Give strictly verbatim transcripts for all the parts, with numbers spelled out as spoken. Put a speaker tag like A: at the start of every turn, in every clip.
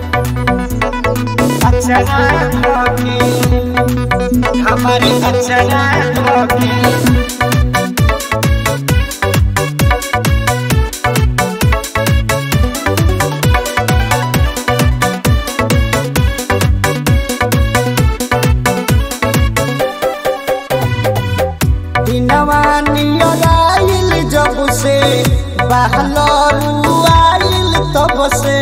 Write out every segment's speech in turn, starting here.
A: अचरा धोके हमारी अचरा धोके नियराइल जब से बहलरू आइल तब से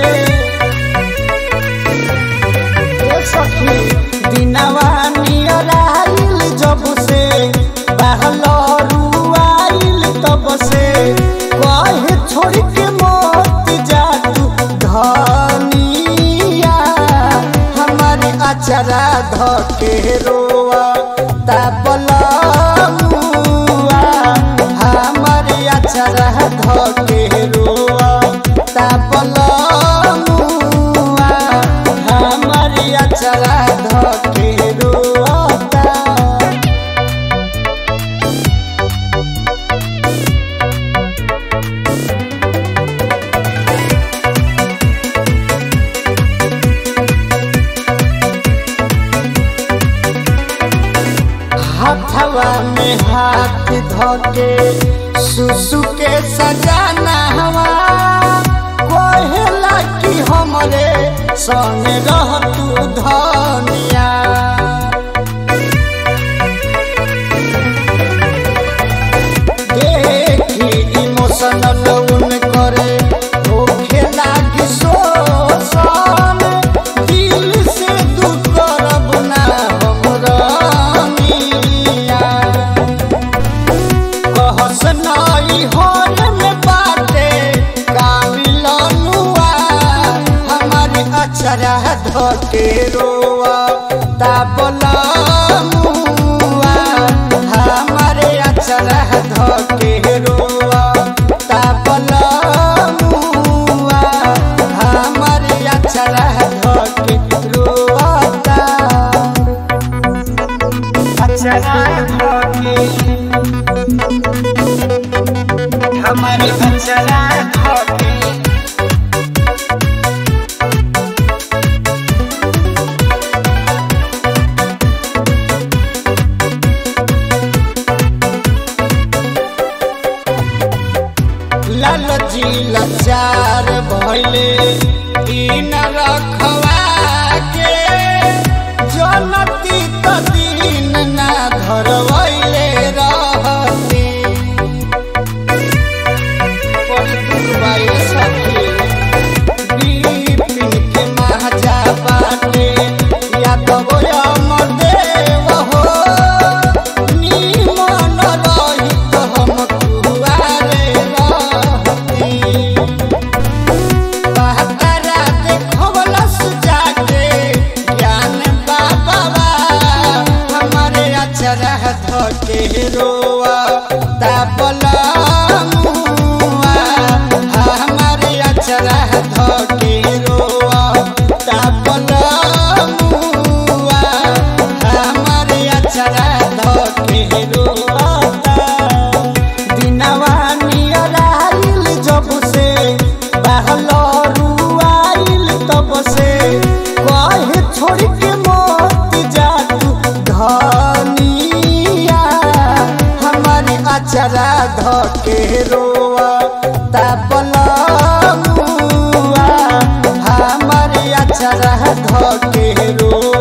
A: दिनवा नियराइल जब से बहलरू आइल तब से कहे छोड़ के मत जा तू धनिया हमारी अचरा धके रोआ ताबला अचरा धके रोआ ताबलमुआ हमारी अचरा धके रोता हाथवा में हाथ धके सुसु के सजाना हवा कहेला कि हमरे संग रह तू धनिया देखी इमोशनल उन करे होखेला कि सोसन दिल से तू करब ना हमरा कहस नाई होर में बाटे कामिलनुआ हमारी अचरा धके रोआ ताबलमुआ हमारे अचरा धके रोआ ताबलमुआ हमारे अचरा धके रोता अचरा धके हमारी अचरा धके लालची लाचार भइले दिन रखवा के जनती त दिन ना धरवैले रहती धके रोआ ताबलमुआ हमारे अचरा धके रोआ ताबलमुआ हमारे अचरा धके रोता दिनवा नियराइल जब से बहलरू आइल तब से कहे छोड़ के मत जा तू धनिया अचरा धके रोआ ताबलमुआ हमारी अचरा धके रोआ।